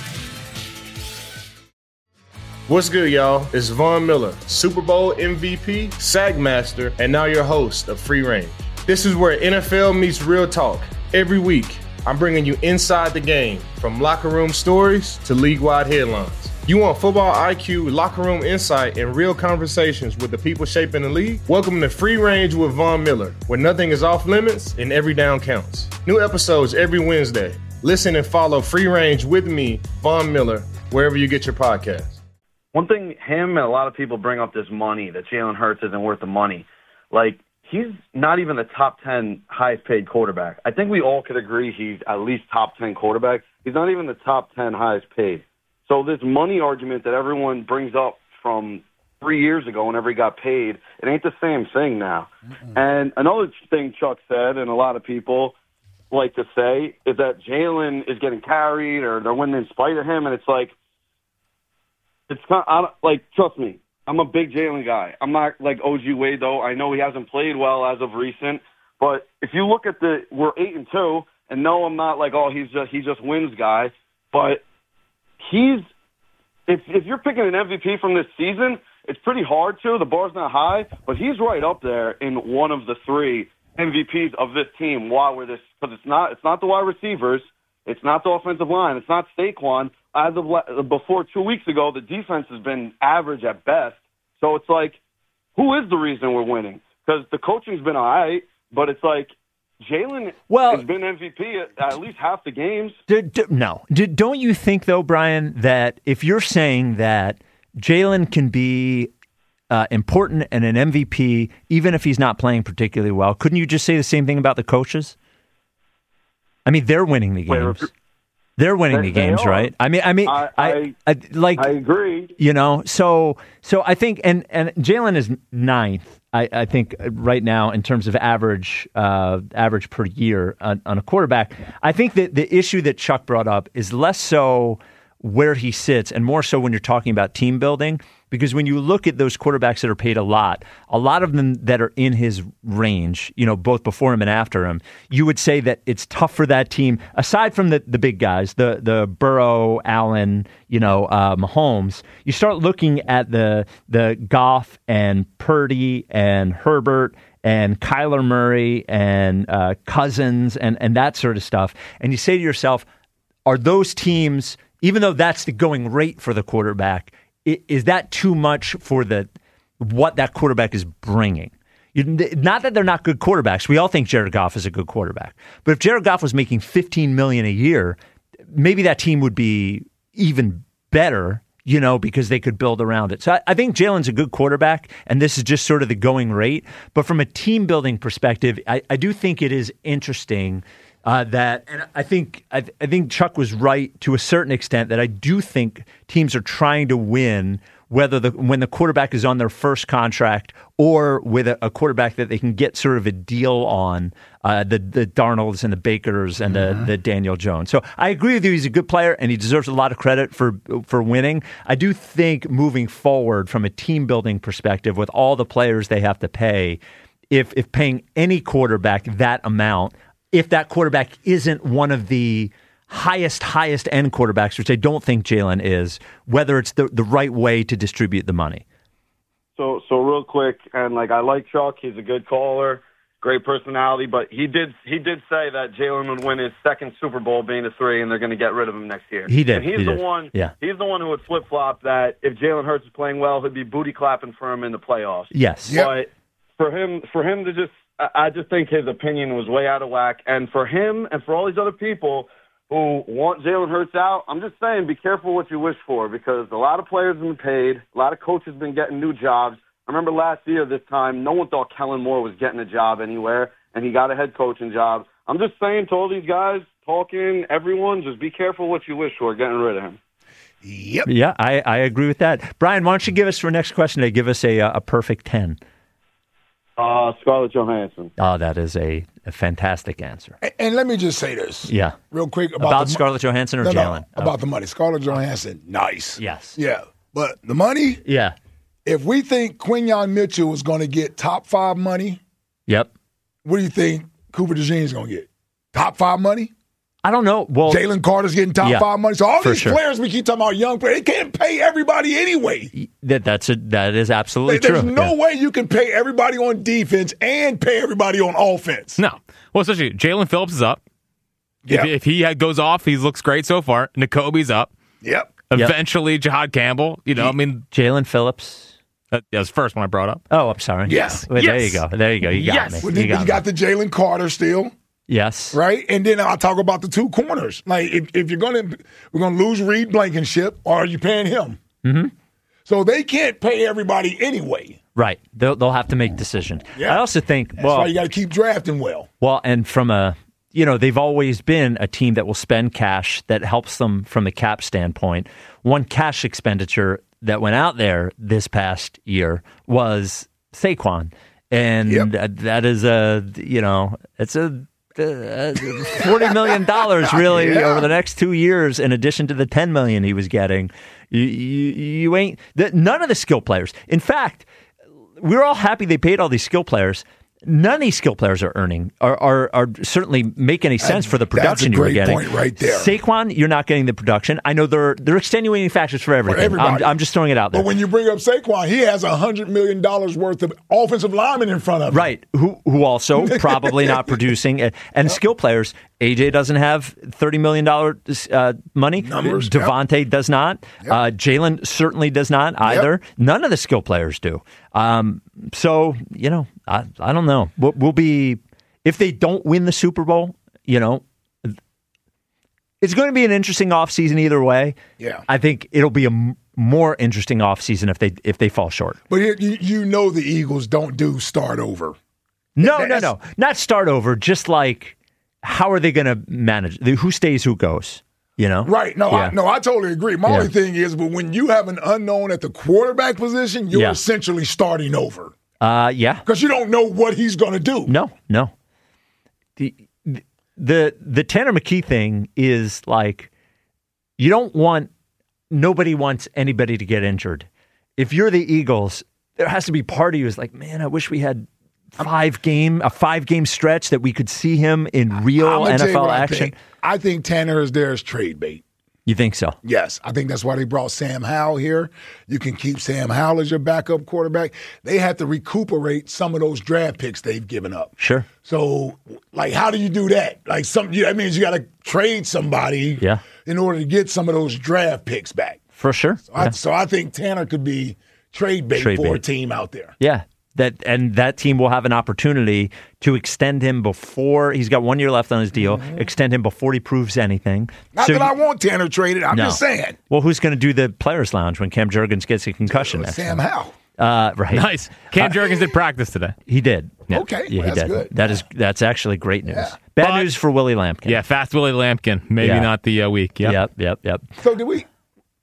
S3: What's good, y'all? It's Von Miller, Super Bowl M V P, SAG Master, and now your host of Free Range. This is where N F L meets real talk. Every week, I'm bringing you inside the game, from locker room stories to league-wide headlines. You want football I Q, locker room insight, and real conversations with the people shaping the league? Welcome to Free Range with Von Miller, where nothing is off limits and every down counts. New episodes every Wednesday. Listen and follow Free Range with me, Von Miller, wherever you get your podcasts.
S11: one thing him and a lot of people bring up this money, that Jalen Hurts isn't worth the money. Like, he's not even the top ten highest paid quarterback. I think we all could agree he's at least top ten quarterback. He's not even the top ten highest paid. So this money argument that everyone brings up from three years ago whenever he got paid, it ain't the same thing now. Mm-hmm. And another thing Chuck said, and a lot of people like to say, is that Jalen is getting carried or they're winning in spite of him. And it's like, it's kind of, like, trust me, I'm a big Jalen guy. I'm not like O G Wade, though. I know he hasn't played well as of recent. But if you look at the, we're eight and two, and no, I'm not like, oh, he's just he just wins guy. But he's, if if you're picking an M V P from this season, it's pretty hard to. The bar's not high, but he's right up there in one of the three M V Ps of this team. While we're this, because it's not it's not the wide receivers, it's not the offensive line, it's not Saquon. As of before two weeks ago, the defense has been average at best. So it's like, who is the reason we're winning? Because the coaching's been all right, but it's like Jalen
S4: well,
S11: has been M V P at, at least half the games.
S4: Do, do, no. Do, don't you think, though, Brian, that if you're saying that Jalen can be uh, important and an M V P, even if he's not playing particularly well, couldn't you just say the same thing about the coaches? I mean, they're winning the games. Wait, They're winning
S11: they,
S4: the games, right? I mean, I mean,
S11: I,
S4: I,
S11: I,
S4: I like.
S11: I agree.
S4: You know, so so I think, and and Jalen is ninth. I, I think right now in terms of average uh, average per year on, on a quarterback. I think that the issue that Chuck brought up is less so where he sits and more so when you're talking about team building. Because when you look at those quarterbacks that are paid a lot, a lot of them that are in his range, you know, both before him and after him, you would say that it's tough for that team, aside from the, the big guys, the the Burrow, Allen, you know, uh, Mahomes, you start looking at the the Goff and Purdy and Herbert and Kyler Murray and uh, Cousins and, and that sort of stuff. And you say to yourself, are those teams, even though that's the going rate for the quarterback, is that too much for the what that quarterback is bringing? Not that they're not good quarterbacks. We all think Jared Goff is a good quarterback. But if Jared Goff was making fifteen million dollars a year, maybe that team would be even better, you know, because they could build around it. So I, I think Jalen's a good quarterback, and this is just sort of the going rate. But from a team-building perspective, I, I do think it is interesting Uh, that, and I think I, I think Chuck was right to a certain extent that I do think teams are trying to win whether the when the quarterback is on their first contract or with a, a quarterback that they can get sort of a deal on, uh, the the Darnolds and the Bakers and mm-hmm. the the Daniel Jones. So I agree with you. He's a good player and he deserves a lot of credit for for winning. I do think moving forward from a team building perspective with all the players they have to pay, if if paying any quarterback that amount, if that quarterback isn't one of the highest, highest end quarterbacks, which I don't think Jalen is, whether it's the, the right way to distribute the money.
S11: So, so real quick, and like I like Chuck, he's a good caller. great personality. But he did he did say that Jalen would win his second Super Bowl being a three, and they're going to get rid of him next year.
S4: He did.
S11: And he's
S4: he
S11: the
S4: did.
S11: one.
S4: Yeah.
S11: He's the one who would flip flop that if Jalen Hurts is playing well, he'd be booty clapping for him in the playoffs.
S4: Yes.
S5: Yep.
S11: But for him, for him to just, I I just think his opinion was way out of whack. And for him and for all these other people who want Jalen Hurts out, I'm just saying, be careful what you wish for, because a lot of players have been paid, a lot of coaches have been getting new jobs. I remember last year this time, no one thought Kellen Moore was getting a job anywhere, and he got a head coaching job. I'm just saying to all these guys, talking, everyone, just be careful what you wish for, getting rid of him.
S5: Yep.
S4: Yeah, I, I agree with that. Brian, why don't you give us for next question to give us a a perfect ten?
S11: Uh, Scarlett Johansson.
S4: Oh, that is a, a fantastic answer.
S5: And, and let me just say this.
S4: Yeah.
S5: Real quick about,
S4: About
S5: the,
S4: Scarlett Johansson or
S5: no, no,
S4: Jalen?
S5: about
S4: Oh.
S5: the money. Scarlett Johansson, nice.
S4: Yes.
S5: Yeah. But the money,
S4: Yeah.
S5: if we think Quinyon Mitchell is going to get top five money,
S4: Yep.
S5: what do you think Cooper DeJean is going to get? Top five money?
S4: I don't know. Well,
S5: Jalen Carter's getting top
S4: yeah,
S5: five money. So all
S4: for
S5: these
S4: sure.
S5: players we keep talking about, young players, they can't pay everybody anyway.
S4: that that's a, that is absolutely
S5: There's
S4: true.
S5: no
S4: Yeah.
S5: way you can pay everybody on defense and pay everybody on offense.
S7: No. Well, especially Jalen Phillips is up.
S5: Yep.
S7: If, if he had, goes off, he looks great so far. N'Kobe's up.
S5: Yep.
S7: Eventually, Jahad Campbell. You know, I mean,
S4: Jalen Phillips.
S7: that that was the first one I brought up.
S4: Oh, I'm sorry.
S5: Yes.
S4: Well, There
S7: Yes.
S4: you go. There you go. You got
S7: Yes.
S4: me.
S5: Well,
S4: You
S5: then
S4: got,
S5: you got
S4: me.
S5: the Jalen Carter still.
S4: Yes.
S5: Right, and then I'll talk about the two corners. Like, if, if you're gonna, we're gonna lose Reed Blankenship, or are you paying him? Mm-hmm. So they can't pay everybody anyway.
S4: Right. They'll, they'll have to make decisions.
S5: Yeah.
S4: I also think,
S5: That's
S4: well,
S5: why you got to keep drafting well.
S4: well, and from a, you know, they've always been a team that will spend cash that helps them from a cap standpoint. One cash expenditure that went out there this past year was Saquon. And
S5: Yep.
S4: uh, that is a, you know, it's a, uh, forty million dollars really
S5: Yeah.
S4: over the next two years in addition to the ten million dollars he was getting. You, you, you ain't, the, none of the skill players. In fact, we're all happy they paid all these skill players. None of these skill players are earning, are are, are certainly make any sense for the
S5: That's a
S4: production you were
S5: great
S4: getting.
S5: point right there.
S4: Saquon, you're not getting the production. I know there there are extenuating factors for everything. I'm,
S5: everybody.
S4: I'm just throwing it out there.
S5: But when you bring up Saquon, he has a hundred million dollars worth of offensive linemen in front of him.
S4: Right, who who also probably not producing. And, and skill players, A J doesn't have thirty million dollars uh, money.
S5: Numbers, yep.
S4: Devontae does not.
S5: Yep.
S4: Uh, Jalen certainly does not either. None of the skill players do. Um, so, you know, I, I don't know. We'll, we'll be, if they don't win the Super Bowl, you know, it's going to be an interesting offseason either way.
S5: Yeah.
S4: I think it'll be a m- more interesting offseason if they if they fall short.
S5: But you, you you know the Eagles don't do start over.
S4: No, no,
S5: That's-
S4: no. Not start over. Just like, how are they going to manage? The, who stays, who goes? You know?
S5: Right. No,
S4: Yeah.
S5: I, no, I totally agree. My
S4: Yeah.
S5: only thing is, but when you have an unknown at the quarterback position, you're
S4: Yeah.
S5: essentially starting over
S4: Uh, yeah.
S5: because you don't know what he's going to do.
S4: No, no. The, the the Tanner McKee thing is like, you don't want, nobody wants anybody to get injured. If you're the Eagles, there has to be part of you is like, man, I wish we had five game a five game stretch that we could see him in real
S5: I'm gonna
S4: N
S5: tell
S4: F
S5: you
S4: L
S5: what I
S4: action.
S5: think. I think Tanner is there as trade bait.
S4: You think so?
S5: Yes, I think that's why they brought Sam Howell here. You can keep Sam Howell as your backup quarterback. They have to recuperate some of those draft picks they've given up.
S4: Sure.
S5: So, like, how do you do that? Like, some you- that means you got to trade somebody
S4: Yeah.
S5: in order to get some of those draft picks back.
S4: For sure.
S5: So, I,
S4: Yeah.
S5: so I think Tanner could be trade bait
S4: Trade
S5: for a
S4: bait.
S5: team out there.
S4: Yeah. That and that team will have an opportunity to extend him before he's got one year left on his deal. Extend him before he proves anything.
S5: Not
S4: So
S5: that
S4: you-
S5: I want Tanner traded. I'm
S4: no.
S5: just saying.
S4: Well, who's going to do the players' lounge when Cam Jurgens gets a concussion next
S5: Sam
S4: time?
S5: Howell.
S4: Uh, right.
S7: Nice. Cam Jurgens did practice today.
S4: He did. Yeah.
S5: Okay,
S4: Yeah,
S5: well,
S4: he
S5: that's
S4: did.
S5: good.
S4: That is that's actually great news.
S5: Yeah.
S4: Bad
S7: But-
S4: news for Willie Lampkin.
S7: Yeah, fast Willie Lampkin. Maybe
S4: Yeah.
S7: not the uh, week. Yep.
S4: Yep. Yep. Yep.
S5: So did we?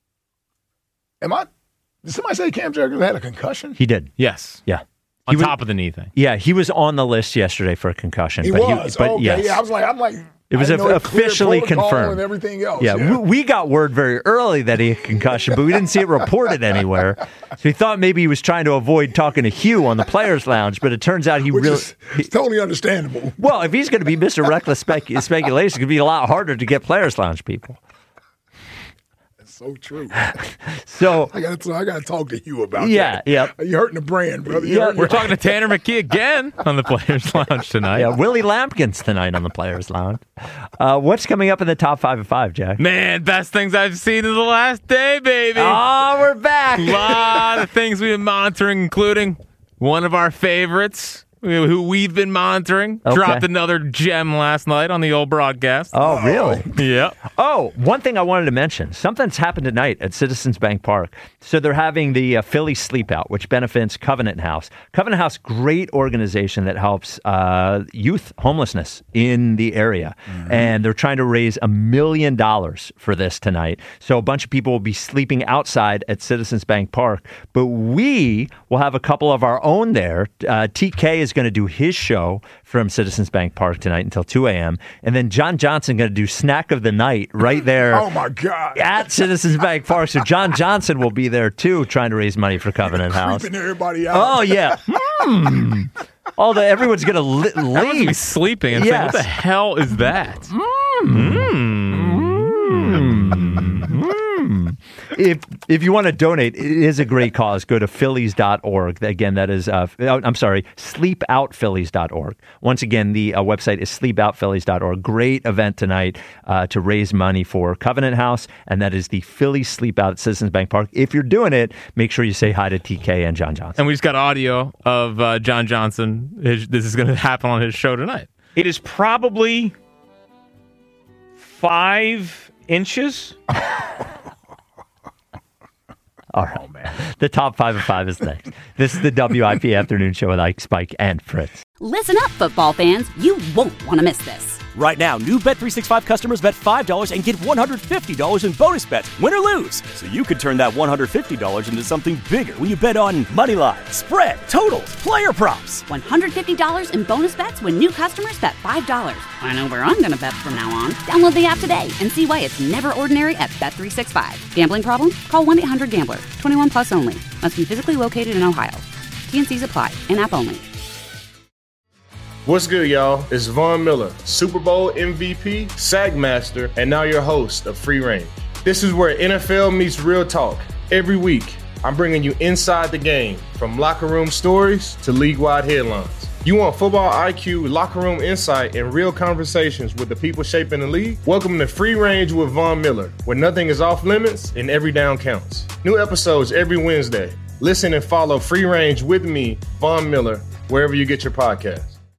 S5: Am I? Did somebody say Cam Jurgens had a concussion?
S4: He did.
S7: Yes.
S4: Yeah.
S7: On
S4: He was-
S7: top of the knee thing.
S4: Yeah, he was on the list yesterday for a concussion.
S5: He
S4: but
S5: was.
S4: He, but
S5: okay.
S4: yes.
S5: Yeah, I was like, I'm like.
S4: It was
S5: I didn't know he cleared
S4: officially
S5: protocol
S4: confirmed.
S5: and everything else.
S4: Yeah, we, we got word very early that he had concussion, but we didn't see it reported anywhere. So we thought maybe he was trying to avoid talking to Hugh on the Players' Lounge, but it turns out he
S5: Which
S4: really.
S5: is it's totally understandable.
S4: Well, if he's going to be Mister Reckless spec- Speculation, it's going to be a lot harder to get Players' Lounge people.
S5: so true.
S4: So
S5: I got to I got to talk to you about
S4: yeah,
S5: that.
S4: Yeah,
S5: You're hurting the brand, brother. You're
S4: Yeah,
S5: hurting
S7: We're
S5: your-
S7: talking to Tanner McKee again on the Players Lounge tonight.
S4: yeah. Willie Lampkins tonight on the Players Lounge. Uh, what's coming up in the top five of five, Jack?
S7: Man, best things I've seen in the last day, baby.
S4: Oh, we're back.
S7: A lot of things we've been monitoring, including one of our favorites, who we've been monitoring,
S4: Okay.
S7: dropped another gem last night on the old broadcast.
S4: Oh, really?
S7: Yeah.
S4: Oh, one thing I wanted to mention. Something's happened tonight at Citizens Bank Park. So they're having the uh, Philly Sleep Out, which benefits Covenant House. Covenant House, great organization that helps uh, youth homelessness in the area. Mm-hmm. And they're trying to raise a million dollars for this tonight. So a bunch of people will be sleeping outside at Citizens Bank Park. But we will have a couple of our own there. Uh, T K is going to do his show from Citizens Bank Park tonight until two a.m. And then John Johnson going to do Snack of the Night right there.
S5: Oh, my God.
S4: At Citizens Bank Park. So John Johnson will be there, too, trying to raise money for Covenant House.
S5: Creeping everybody out.
S4: Oh, yeah. Mm. All the, everyone's going to li-
S7: Everyone's gonna be
S4: leave.
S7: sleeping and
S4: Yes.
S7: saying, what the hell is that?
S4: If if you want to donate, it is a great cause. Go to phillies dot org. Again, that is, uh, I'm sorry, sleep out phillies dot org. Once again, the uh, website is sleep out phillies dot org. Great event tonight uh, to raise money for Covenant House, and that is the Philly Sleep Out at Citizens Bank Park. If you're doing it, make sure you say hi to T K and John Johnson.
S7: And we just got audio of uh, John Johnson. His, this is going to happen on his show tonight.
S10: It is probably five inches.
S4: All right. Oh, man. The top five of five is next. This is the W I P Afternoon Show with Ike, Spike, and Fritz.
S1: Listen up, football fans. You won't want to miss this.
S2: Right now, new Bet three sixty-five customers bet five dollars and get one hundred fifty dollars in bonus bets, win or lose. So you could turn that one hundred fifty dollars into something bigger when you bet on money line, spread, totals, player props.
S1: one hundred fifty dollars in bonus bets when new customers bet five dollars. I know where I'm going to bet from now on. Download the app today and see why it's never ordinary at Bet three sixty-five. Gambling problem? Call one eight hundred gambler. twenty-one plus only. Must be physically located in Ohio. T N Cs apply. In-app only.
S3: What's good, y'all? It's Von Miller, Super Bowl M V P, SAG Master, and now your host of Free Range. This is where N F L meets real talk. Every week, I'm bringing you inside the game, from locker room stories to league-wide headlines. You want football I Q, locker room insight, and real conversations with the people shaping the league? Welcome to Free Range with Von Miller, where nothing is off limits and every down counts. New episodes every Wednesday. Listen and follow Free Range with me, Von Miller, wherever you get your podcasts.